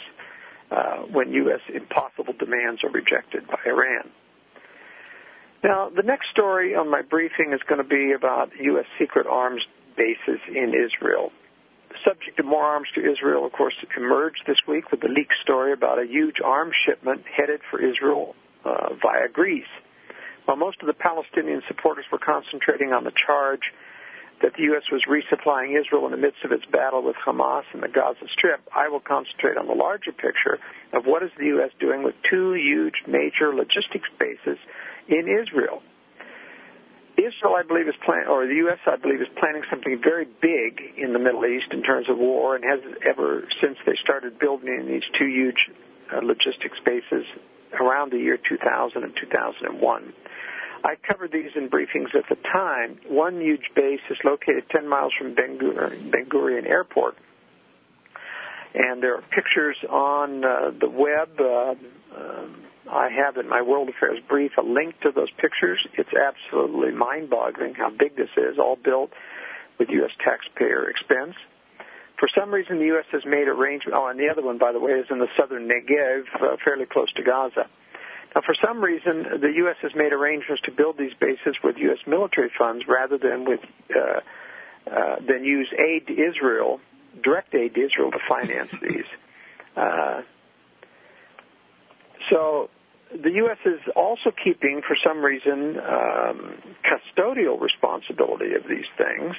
U.S. impossible demands are rejected by Iran. Now, the next story on my briefing is going to be about U.S. secret arms bases in Israel. The subject of more arms to Israel, of course, emerged this week with the leaked story about a huge arms shipment headed for Israel via Greece. While most of the Palestinian supporters were concentrating on the charge that the U.S. was resupplying Israel in the midst of its battle with Hamas in the Gaza Strip, I will concentrate on the larger picture of what is the U.S. doing with two huge major logistics bases in Israel. Israel, I believe, the U.S., I believe, is planning something very big in the Middle East in terms of war, and has ever since they started building these two huge logistics bases around the year 2000 and 2001. I covered these in briefings at the time. One huge base is located 10 miles from Ben Gurion Airport, and there are pictures on the web. I have in my World Affairs brief a link to those pictures. It's absolutely mind-boggling how big this is, all built with U.S. taxpayer expense. For some reason, the U.S. has made arrangements. Oh, and the other one, by the way, is in the southern Negev, fairly close to Gaza. Now, for some reason, the U.S. has made arrangements to build these bases with U.S. military funds rather than use aid to Israel, direct aid to Israel to finance these. So the U.S. is also keeping, for some reason, custodial responsibility of these things.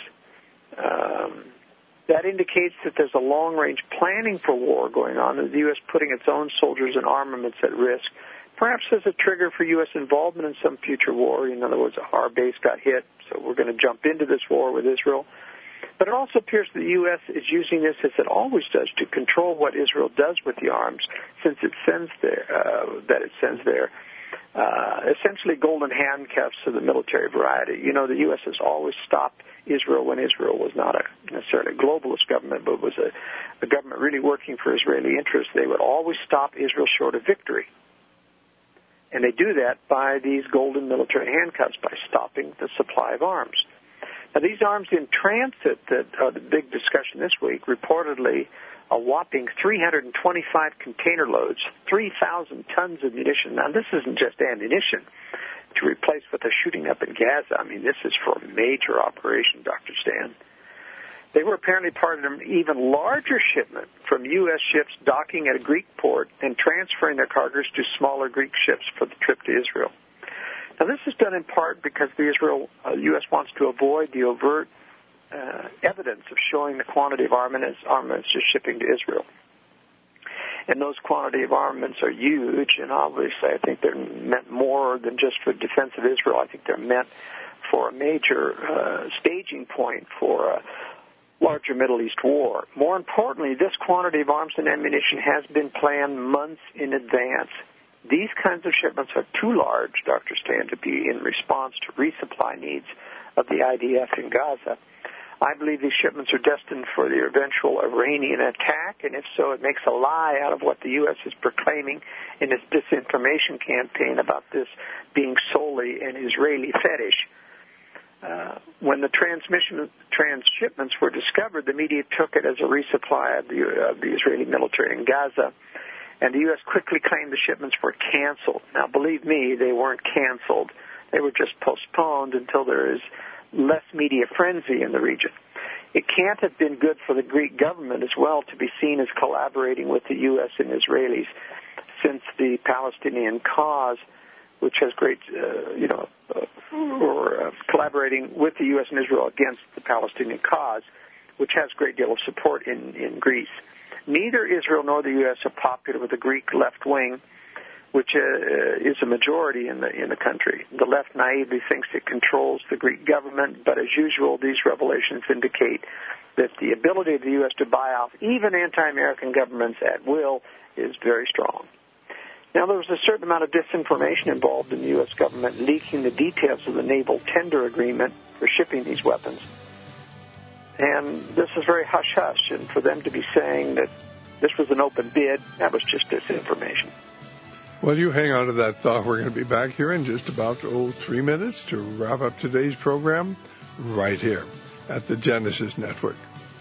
That indicates that there's a long-range planning for war going on, and the U.S. putting its own soldiers and armaments at risk, perhaps as a trigger for U.S. involvement in some future war. In other words, our base got hit, so we're going to jump into this war with Israel. But it also appears the U.S. is using this, as it always does, to control what Israel does with the arms, since it sends there, essentially golden handcuffs of the military variety. You know, the U.S. has always stopped Israel when Israel was not necessarily a globalist government, but was a government really working for Israeli interests. They would always stop Israel short of victory. And they do that by these golden military handcuffs, by stopping the supply of arms. Now, these arms in transit that are the big discussion this week, reportedly a whopping 325 container loads, 3,000 tons of munition. Now, this isn't just ammunition to replace what they're shooting up in Gaza. I mean, this is for a major operation, Dr. Stan. They were apparently part of an even larger shipment from U.S. ships docking at a Greek port and transferring their cargoes to smaller Greek ships for the trip to Israel. Now, this is done in part because the U.S. wants to avoid the overt evidence of showing the quantity of armaments just shipping to Israel. And those quantity of armaments are huge, and obviously I think they're meant more than just for defense of Israel. I think they're meant for a major staging point for a larger Middle East war. More importantly, this quantity of arms and ammunition has been planned months in advance. These kinds of shipments are too large, Dr. Stan, to be in response to resupply needs of the IDF in Gaza. I believe these shipments are destined for the eventual Iranian attack, and if so, it makes a lie out of what the U.S. is proclaiming in its disinformation campaign about this being solely an Israeli fetish. When the transshipments were discovered, the media took it as a resupply of the Israeli military in Gaza, and the U.S. quickly claimed the shipments were canceled. Now, believe me, they weren't canceled. They were just postponed until there is less media frenzy in the region. It can't have been good for the Greek government as well to be seen as collaborating with the U.S. and Israelis, since the Palestinian cause, which has great, collaborating with the U.S. and Israel against the Palestinian cause, which has a great deal of support in Greece. Neither Israel nor the U.S. are popular with the Greek left wing, which is a majority in the country. The left naively thinks it controls the Greek government, but as usual, these revelations indicate that the ability of the U.S. to buy off even anti-American governments at will is very strong. Now, there was a certain amount of disinformation involved in the U.S. government leaking the details of the naval tender agreement for shipping these weapons. And this is very hush-hush, and for them to be saying that this was an open bid, that was just disinformation. Well, you hang on to that thought. We're going to be back here in just about 3 minutes to wrap up today's program right here at the Genesis Network.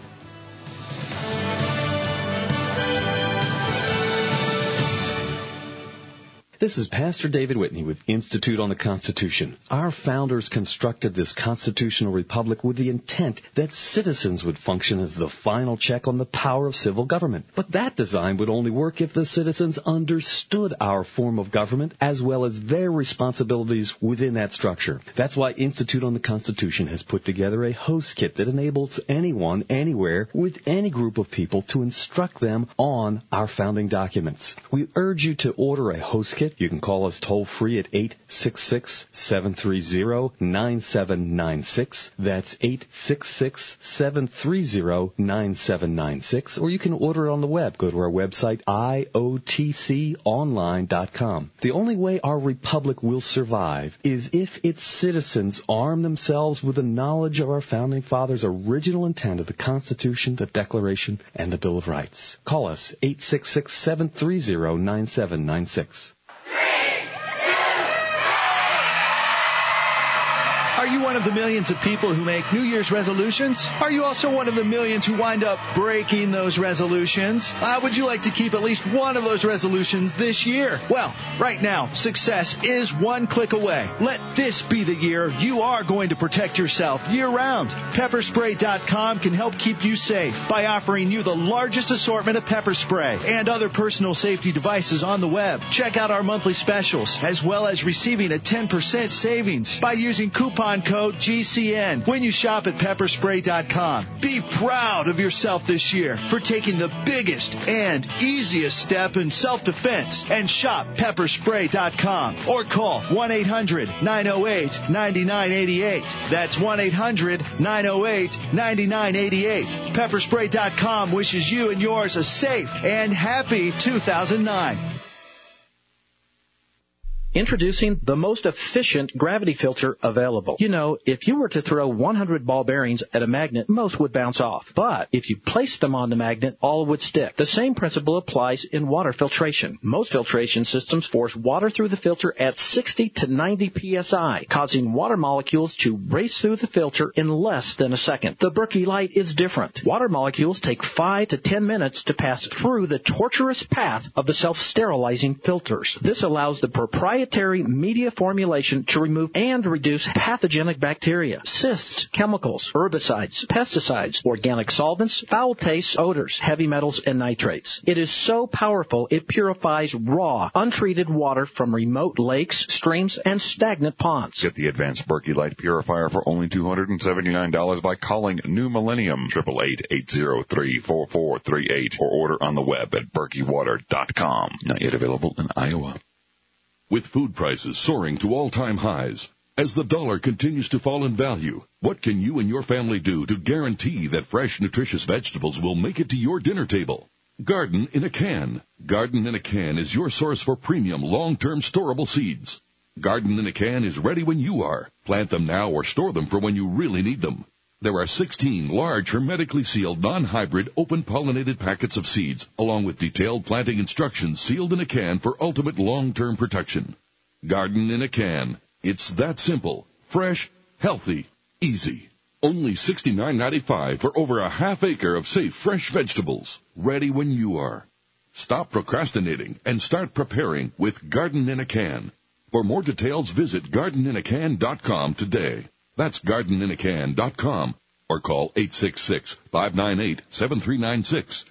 This is Pastor David Whitney with Institute on the Constitution. Our founders constructed this constitutional republic with the intent that citizens would function as the final check on the power of civil government. But that design would only work if the citizens understood our form of government as well as their responsibilities within that structure. That's why Institute on the Constitution has put together a host kit that enables anyone, anywhere, with any group of people to instruct them on our founding documents. We urge you to order a host kit. You can call us toll-free at 866-730-9796. That's 866-730-9796. Or you can order it on the web. Go to our website, iotconline.com. The only way our republic will survive is if its citizens arm themselves with the knowledge of our founding fathers' original intent of the Constitution, the Declaration, and the Bill of Rights. Call us, 866-730-9796. Are you one of the millions of people who make New Year's resolutions? Are you also one of the millions who wind up breaking those resolutions? How would you like to keep at least one of those resolutions this year? Well, right now, success is one click away. Let this be the year you are going to protect yourself year-round. Pepperspray.com can help keep you safe by offering you the largest assortment of pepper spray and other personal safety devices on the web. Check out our monthly specials, as well as receiving a 10% savings by using coupon code GCN when you shop at pepperspray.com. Be proud of yourself this year for taking the biggest and easiest step in self-defense and shop pepperspray.com or call 1-800-908-9988. That's 1-800-908-9988. Pepperspray.com wishes you and yours a safe and happy 2009. Introducing the most efficient gravity filter available. You know, if you were to throw 100 ball bearings at a magnet, most would bounce off. But if you placed them on the magnet, all would stick. The same principle applies in water filtration. Most filtration systems force water through the filter at 60 to 90 psi, causing water molecules to race through the filter in less than a second. The Berkey Light is different. Water molecules take 5 to 10 minutes to pass through the tortuous path of the self-sterilizing filters. This allows the proprietary media formulation to remove and reduce pathogenic bacteria, cysts, chemicals, herbicides, pesticides, organic solvents, foul tastes, odors, heavy metals, and nitrates. It is so powerful it purifies raw, untreated water from remote lakes, streams, and stagnant ponds. Get the advanced Berkey Light Purifier for only $279 by calling New Millennium 888-803-4438 or order on the web at berkeywater.com. Not yet available in Iowa. With food prices soaring to all-time highs, as the dollar continues to fall in value, what can you and your family do to guarantee that fresh, nutritious vegetables will make it to your dinner table? Garden in a Can. Garden in a Can is your source for premium, long-term storable seeds. Garden in a Can is ready when you are. Plant them now or store them for when you really need them. There are 16 large, hermetically sealed, non-hybrid, open-pollinated packets of seeds, along with detailed planting instructions sealed in a can for ultimate long-term protection. Garden in a Can. It's that simple, fresh, healthy, easy. Only $69.95 for over a half acre of safe, fresh vegetables, ready when you are. Stop procrastinating and start preparing with Garden in a Can. For more details, visit gardeninacan.com today. That's gardeninacan.com or call 866-598-7396,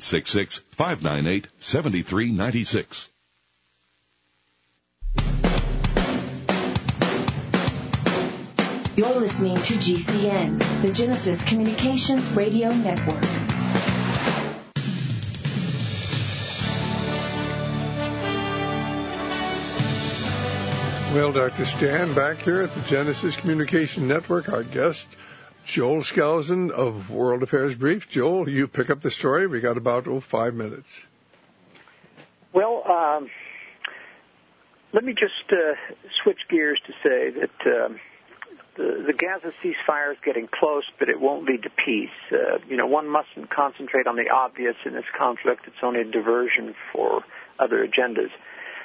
866-598-7396. You're listening to GCN, the Genesis Communications Radio Network. Well, Dr. Stan, back here at the Genesis Communication Network, our guest, Joel Skousen of World Affairs Brief. Joel, you pick up the story. We got about 5 minutes. Well, let me just switch gears to say that the Gaza ceasefire is getting close, but it won't lead to peace. One mustn't concentrate on the obvious in this conflict. It's only a diversion for other agendas.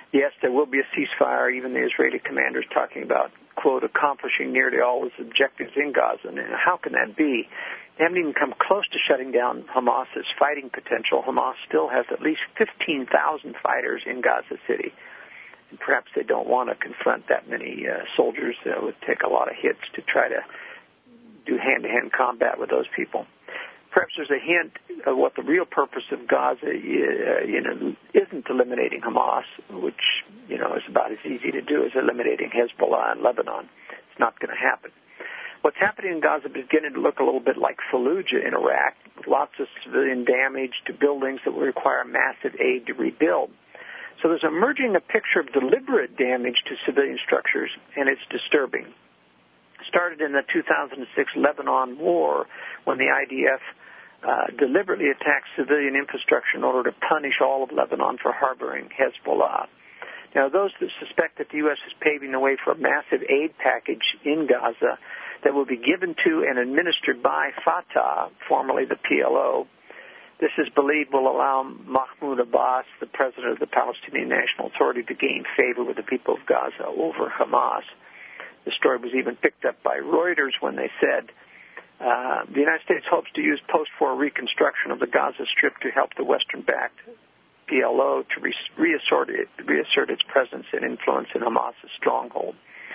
Yes, there will be a ceasefire. Even the Israeli commander is talking about, quote, accomplishing nearly all its objectives in Gaza. And how can that be? They haven't even come close to shutting down Hamas's fighting potential. Hamas still has at least 15,000 fighters in Gaza City. And perhaps they don't want to confront that many soldiers. It would take a lot of hits to try to do hand-to-hand combat with those people. Perhaps there's a hint of what the real purpose of Gaza isn't eliminating Hamas, which, is about as easy to do as eliminating Hezbollah in Lebanon. It's not going to happen. What's happening in Gaza is beginning to look a little bit like Fallujah in Iraq, with lots of civilian damage to buildings that will require massive aid to rebuild. So there's emerging a picture of deliberate damage to civilian structures, and it's disturbing. It started in the 2006 Lebanon war when the IDF deliberately attacked civilian infrastructure in order to punish all of Lebanon for harboring Hezbollah. Now, those that suspect that the U.S. is paving the way for a massive aid package in Gaza that will be given to and administered by Fatah, formerly the PLO, this is believed will allow Mahmoud Abbas, the president of the Palestinian National Authority, to gain favor with the people of Gaza over Hamas. The story was even picked up by Reuters when they said, the United States hopes to use post-war reconstruction of the Gaza Strip to help the Western-backed PLO to reassert its presence and influence in Hamas's stronghold.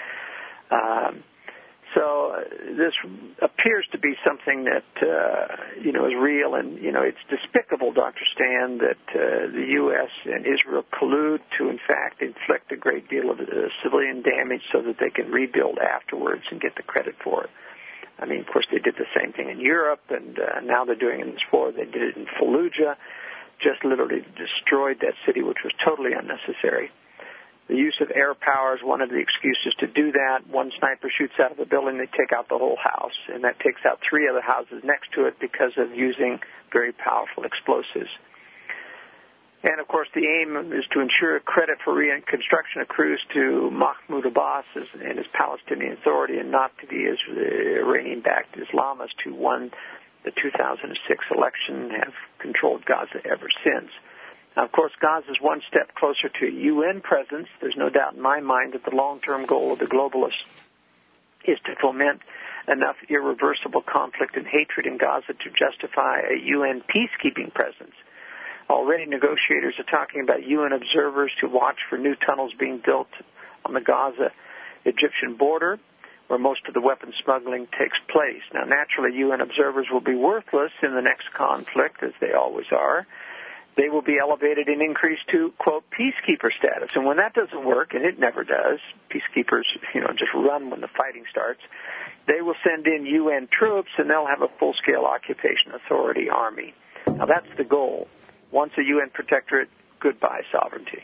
So this appears to be something that, is real, and, it's despicable, Dr. Stan, that the U.S. and Israel collude to, in fact, inflict a great deal of civilian damage so that they can rebuild afterwards and get the credit for it. I mean, of course, they did the same thing in Europe, and now they're doing it in this war. They did it in Fallujah, just literally destroyed that city, which was totally unnecessary. The use of air power is one of the excuses to do that. One sniper shoots out of a building, they take out the whole house, and that takes out 3 other houses next to it because of using very powerful explosives. And, of course, the aim is to ensure credit for reconstruction accrues to Mahmoud Abbas and his Palestinian Authority and not to the Iranian-backed Islamists who won the 2006 election and have controlled Gaza ever since. Now, of course, Gaza is one step closer to a UN presence. There's no doubt in my mind that the long-term goal of the globalists is to foment enough irreversible conflict and hatred in Gaza to justify a UN peacekeeping presence. Already negotiators are talking about UN observers to watch for new tunnels being built on the Gaza-Egyptian border, where most of the weapons smuggling takes place. Now, naturally, UN observers will be worthless in the next conflict, as they always are. They will be elevated and increased to, quote, peacekeeper status. And when that doesn't work, and it never does, peacekeepers, just run when the fighting starts, they will send in UN troops, and they'll have a full-scale occupation authority army. Now, that's the goal. Once a UN protectorate, goodbye sovereignty.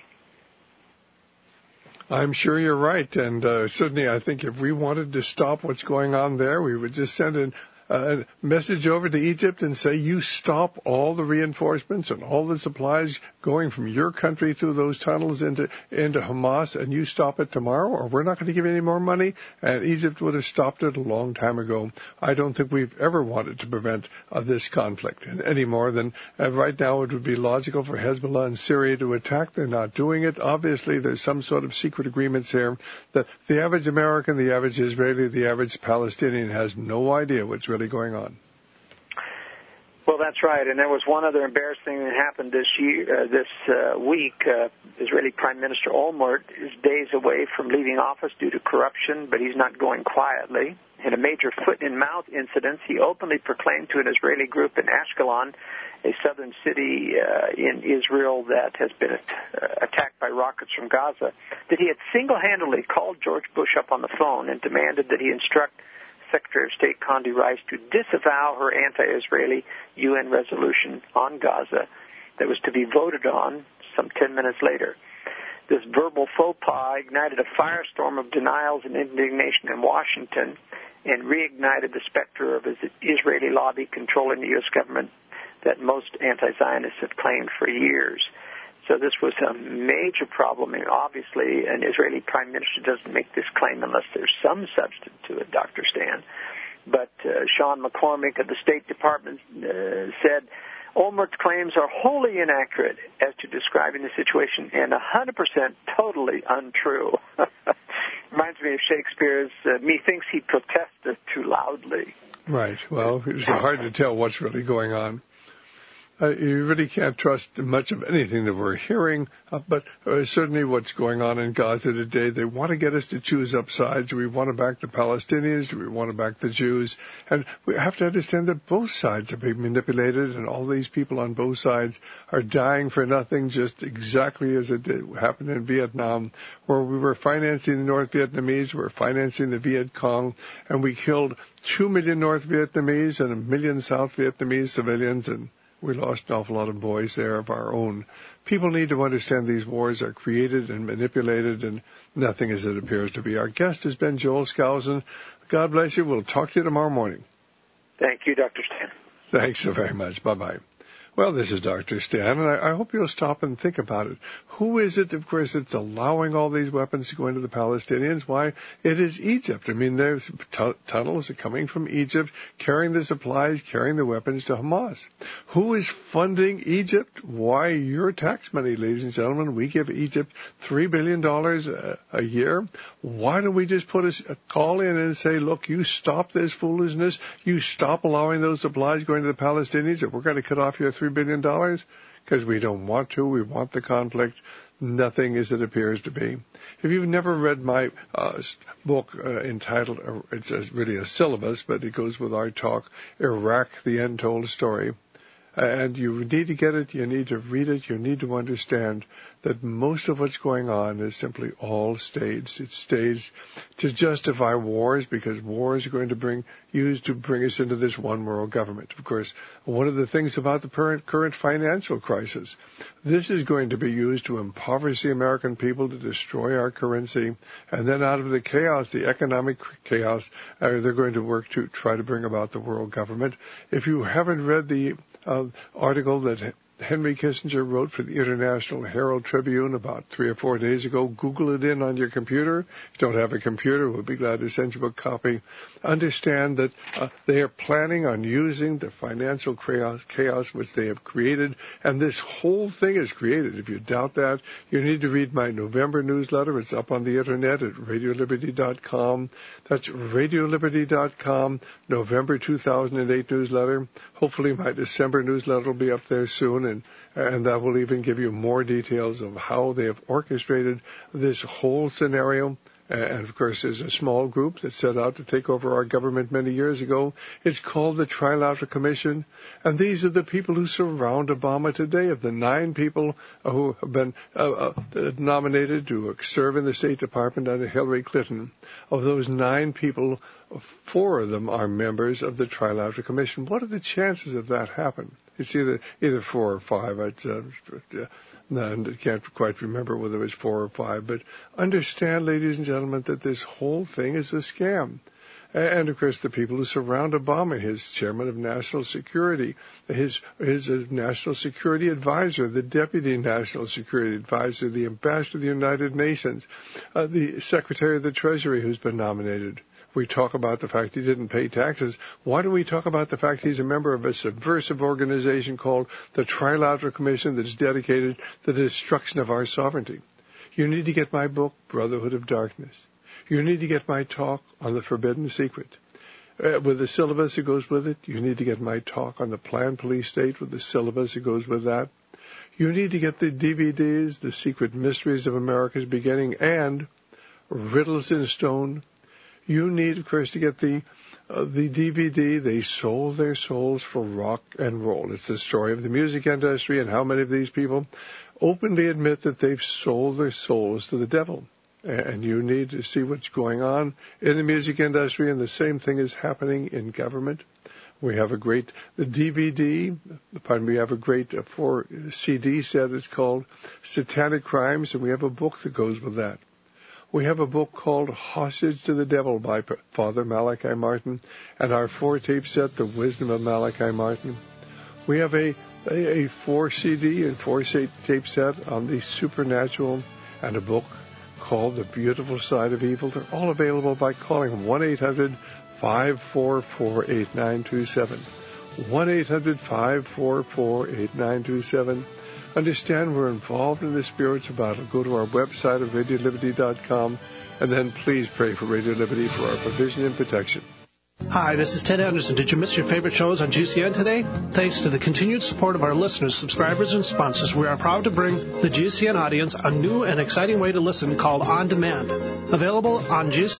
I'm sure you're right. And certainly I think if we wanted to stop what's going on there, we would just send in a message over to Egypt and say, you stop all the reinforcements and all the supplies going from your country through those tunnels into Hamas, and you stop it tomorrow, or we're not going to give you any more money. And Egypt would have stopped it a long time ago. I don't think we've ever wanted to prevent this conflict any more than right now it would be logical for Hezbollah and Syria to attack. They're not doing it. Obviously, there's some sort of secret agreements here that the average American, the average Israeli, the average Palestinian has no idea what's really going on. Well, that's right. And there was one other embarrassing thing that happened this week. Israeli Prime Minister Olmert is days away from leaving office due to corruption, but he's not going quietly. In a major foot-and-mouth incident, he openly proclaimed to an Israeli group in Ashkelon, a southern city in Israel that has been attacked by rockets from Gaza, that he had single-handedly called George Bush up on the phone and demanded that he instruct Secretary of State Condi Rice to disavow her anti-Israeli UN resolution on Gaza that was to be voted on some 10 minutes later. This verbal faux pas ignited a firestorm of denials and indignation in Washington and reignited the specter of an Israeli lobby controlling the U.S. government that most anti-Zionists have claimed for years. So this was a major problem, and obviously an Israeli prime minister doesn't make this claim unless there's some substance to it, Dr. Stan. But Sean McCormick of the State Department said, Olmert's claims are wholly inaccurate as to describing the situation and 100% totally untrue. Reminds me of Shakespeare's, methinks he protesteth too loudly. Right. Well, it's hard to tell what's really going on. You really can't trust much of anything that we're hearing, but certainly what's going on in Gaza today, they want to get us to choose up sides. Do we want to back the Palestinians? Do we want to back the Jews? And we have to understand that both sides are being manipulated, and all these people on both sides are dying for nothing, just exactly as it happened in Vietnam, where we were financing the North Vietnamese, we were financing the Viet Cong, and we killed 2 million North Vietnamese and 1 million South Vietnamese civilians, and we lost an awful lot of boys there of our own. People need to understand these wars are created and manipulated, and nothing as it appears to be. Our guest has been Joel Skousen. God bless you. We'll talk to you tomorrow morning. Thank you, Dr. Stan. Thanks so very much. Bye-bye. Well, this is Dr. Stan, and I hope you'll stop and think about it. Who is it, of course, that's allowing all these weapons to go into the Palestinians? Why, it is Egypt. I mean, there's tunnels coming from Egypt, carrying the supplies, carrying the weapons to Hamas. Who is funding Egypt? Why, your tax money, ladies and gentlemen. We give Egypt $3 billion a year. Why don't we just put a call in and say, look, you stop this foolishness. You stop allowing those supplies going to the Palestinians, or we're going to cut off your $3 billion, because we don't want to. We want the conflict. Nothing as it appears to be. If you've never read my book entitled, it's really a syllabus, but it goes with our talk, Iraq, the Untold Story. And you need to get it, you need to read it, you need to understand that most of what's going on is simply all staged. It's staged to justify wars, because wars are going to bring us into this one world government. Of course, one of the things about the current financial crisis, this is going to be used to impoverish the American people, to destroy our currency, and then out of the chaos, the economic chaos, they're going to work to try to bring about the world government. If you haven't read the article that Henry Kissinger wrote for the International Herald Tribune about 3 or 4 days ago, Google it in on your computer. If you don't have a computer, we'll be glad to send you a copy. Understand that they are planning on using the financial chaos which they have created, and this whole thing is created. If you doubt that, you need to read my November newsletter. It's up on the internet at RadioLiberty.com. That's RadioLiberty.com, November 2008 newsletter. Hopefully my December newsletter will be up there soon, and that will even give you more details of how they have orchestrated this whole scenario. And, of course, there's a small group that set out to take over our government many years ago. It's called the Trilateral Commission. And these are the people who surround Obama today. Of the 9 people who have been nominated to serve in the State Department under Hillary Clinton, of those 9 people, 4 of them are members of the Trilateral Commission. What are the chances of that happening? It's either 4 or 5. I can't quite remember whether it was 4 or 5. But understand, ladies and gentlemen, that this whole thing is a scam. And, of course, the people who surround Obama, his chairman of national security, his national security advisor, the deputy national security advisor, the ambassador to the United Nations, the secretary of the Treasury who's been nominated. We talk about the fact he didn't pay taxes. Why do we talk about the fact he's a member of a subversive organization called the Trilateral Commission that's dedicated to the destruction of our sovereignty? You need to get my book, Brotherhood of Darkness. You need to get my talk on the Forbidden Secret. With the syllabus that goes with it, you need to get my talk on the Planned Police State with the syllabus that goes with that. You need to get the DVDs, The Secret Mysteries of America's Beginning, and Riddles in Stone. You need, of course, to get the DVD, They Sold Their Souls for Rock and Roll. It's the story of the music industry and how many of these people openly admit that they've sold their souls to the devil. And you need to see what's going on in the music industry, and the same thing is happening in government. We have a great we have a great 4-CD set. It's called Satanic Crimes, and we have a book that goes with that. We have a book called Hostage to the Devil by Father Malachi Martin, and our 4-tape set, The Wisdom of Malachi Martin. We have a 4-CD and 4-tape set on the supernatural, and a book called The Beautiful Side of Evil. They're all available by calling 1-800-544-8927. 1-800-544-8927. Understand we're involved in the spiritual battle. Go to our website at radioliberty.com, and then please pray for Radio Liberty for our provision and protection. Hi, this is Ted Anderson. Did you miss your favorite shows on GCN today? Thanks to the continued support of our listeners, subscribers, and sponsors, we are proud to bring the GCN audience a new and exciting way to listen called On Demand. Available on GCN.